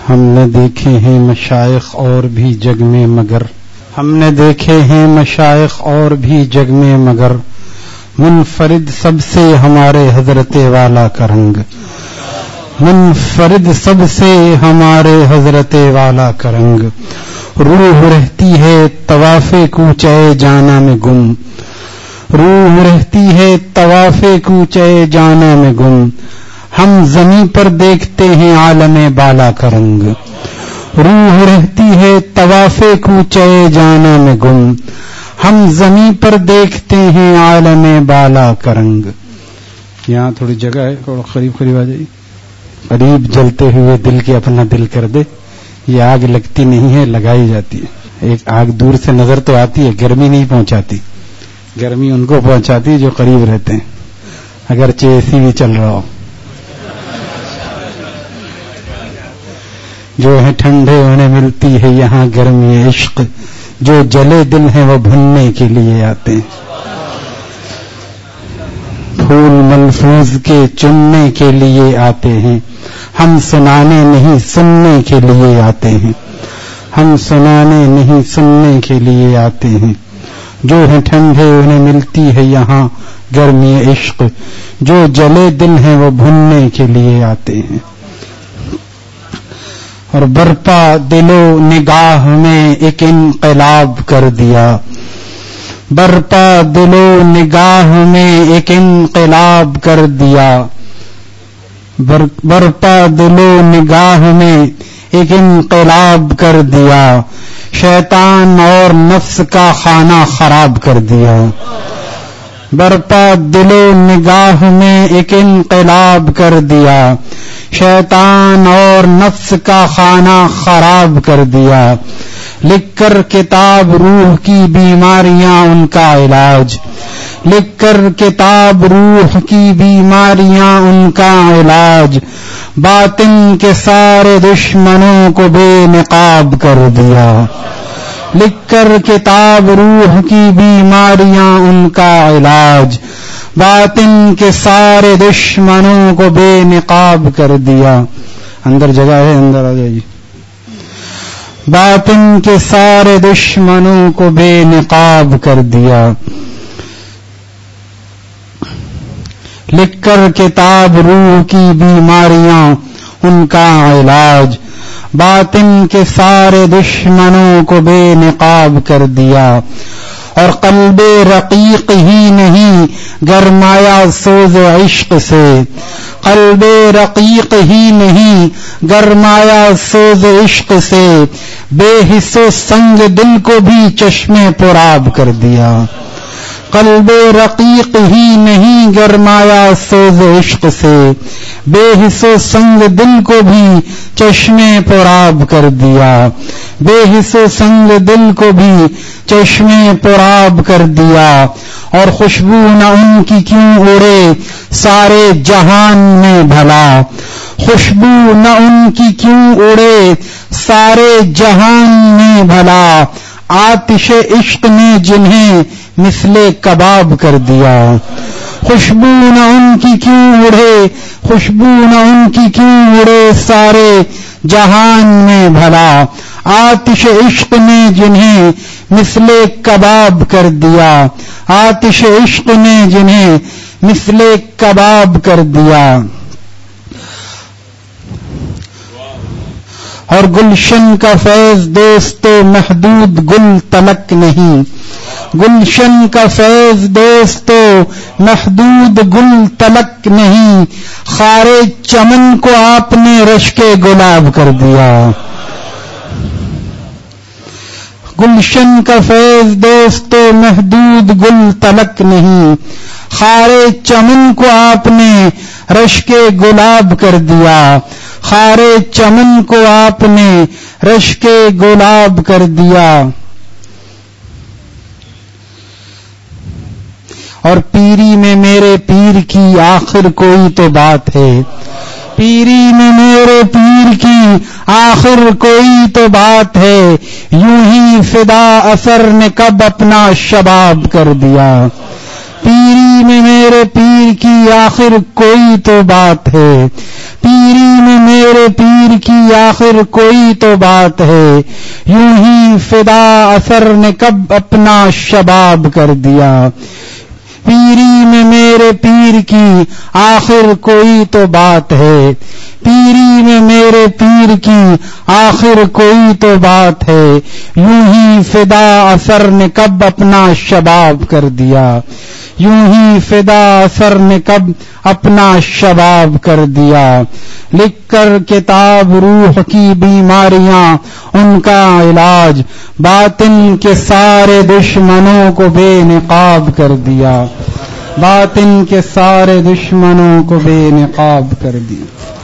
ہم نے دیکھے ہیں مشائخ اور بھی جگ میں مگر ہم نے دیکھے ہیں مشائخ اور بھی جگ میں مگر منفرد سب سے ہمارے حضرت والا کا رنگ، منفرد سب سے ہمارے حضرت والا کا رنگ، روح رہتی ہے طواف کوچے جانا میں گم، روح رہتی ہے طواف کوچے جانا میں گم، ہم زمیں پر دیکھتے ہیں عالم بالا کا رنگ، روح رہتی ہے طواف کوچے جانا میں گم، ہم زمیں پر دیکھتے ہیں عالم بالا کا رنگ۔ یہاں تھوڑی جگہ ہے، تھوڑا قریب قریب آ جائیے، قریب جلتے ہوئے دل کے اپنا دل کر دے، یہ آگ لگتی نہیں ہے، لگائی جاتی ہے۔ ایک آگ دور سے نظر تو آتی ہے، گرمی نہیں پہنچاتی، گرمی ان کو پہنچاتی ہے جو قریب رہتے ہیں، اگرچہ اے سی بھی چل رہا ہو۔ جو ہے ٹھنڈے انہیں ملتی ہے یہاں گرمی عشق، جو جلے دل ہیں وہ بھننے کے لیے آتے ہیں، پھول ملفوظ کے چننے کے لیے آتے ہیں، ہم سنانے نہیں سننے کے لیے آتے ہیں، ہم سنانے نہیں سننے کے لیے آتے ہیں، جو ہے ٹھنڈے انہیں ملتی ہے یہاں گرمی عشق، جو جلے دل ہیں وہ بھننے کے لیے آتے ہیں۔ اور برپا دل و نگاہ میں ایک انقلاب کر دیا، برپا دل و نگاہ میں ایک انقلاب کر دیا، برپا دل و نگاہ میں ایک انقلاب کر دیا، شیطان اور نفس کا خانہ خراب کر دیا، برپا دل و نگاہ میں ایک انقلاب کر دیا، شیطان اور نفس کا خانہ خراب کر دیا، لکھ کر کتاب روح کی بیماریاں ان کا علاج، لکھ کر کتاب روح کی بیماریاں ان کا علاج، باطن کے سارے دشمنوں کو بے نقاب کر دیا، لکھ کر کتاب روح کی بیماریاں ان کا علاج، باطن کے سارے دشمنوں کو بے نقاب کر دیا۔ اندر جگہ ہے، اندر آ جائیے۔ باطن کے سارے دشمنوں کو بے نقاب کر دیا، لکھ کر کتاب روح کی بیماریاں ان کا علاج، باطن کے سارے دشمنوں کو بے نقاب کر دیا، اور قلب رقیق ہی نہیں گرمایا سوز عشق سے، قلب رقیق ہی نہیں گرمایا سوز عشق سے، بے حس و سنگ دل کو بھی چشمے پرآب کر دیا، قلب رقیق ہی نہیں گرمایا سوز عشق سے، بے حس و سنگ دل کو بھی چشمے پرآب کر دیا، بے حس و سنگ دل کو بھی چشمے پرآب کر دیا، اور خوشبو نہ ان کی کیوں اڑے سارے جہان میں بھلا، خوشبو نہ ان کی کیوں اڑے سارے جہان میں بھلا، آتش عشق نے جنہیں مثل کباب کر دیا، خوشبو نہ ان کی کیوں اڑے، خوشبو نہ ان کی کیوں اڑے سارے جہان میں بھلا، آتش عشق نے جنہیں مثل کباب کر دیا، آتش عشق نے جنہیں مثل کباب کر دیا۔ اور گلشن کا فیض دوستو محدود گل تلک نہیں، گلشن کا فیض دوستو محدود گل تلک نہیں، خارے چمن کو آپ نے رشک گلاب کر دیا، گلشن کا فیض دوستو محدود گل تلک نہیں، خارے چمن کو آپ نے رشک گلاب کر دیا، خارے چمن کو آپ نے رشک گلاب کر دیا۔ اور پیری میں میرے پیر کی آخر کوئی تو بات ہے، پیری میں میرے پیر کی آخر کوئی تو بات ہے، یوں ہی فدا اثر نے کب اپنا شباب کر دیا، پیری میں میرے پیر کی آخر کوئی تو بات ہے، پیری میں میرے پیر کی آخر کوئی تو بات ہے، یوں ہی فدا اثر نے کب اپنا شباب کر دیا، پیری میں میرے پیر کی آخر کوئی تو بات ہے، پیری میں میرے پیر کی آخر کوئی تو بات ہے، یوں ہی فدا اثر نے کب اپنا شباب کر دیا، یوں ہی فدا اثر نے کب اپنا شباب کر دیا، لکھ کر کتاب روح کی بیماریاں ان کا علاج، باطن کے سارے دشمنوں کو بے نقاب کر دیا، باطن کے سارے دشمنوں کو بے نقاب کر دیا۔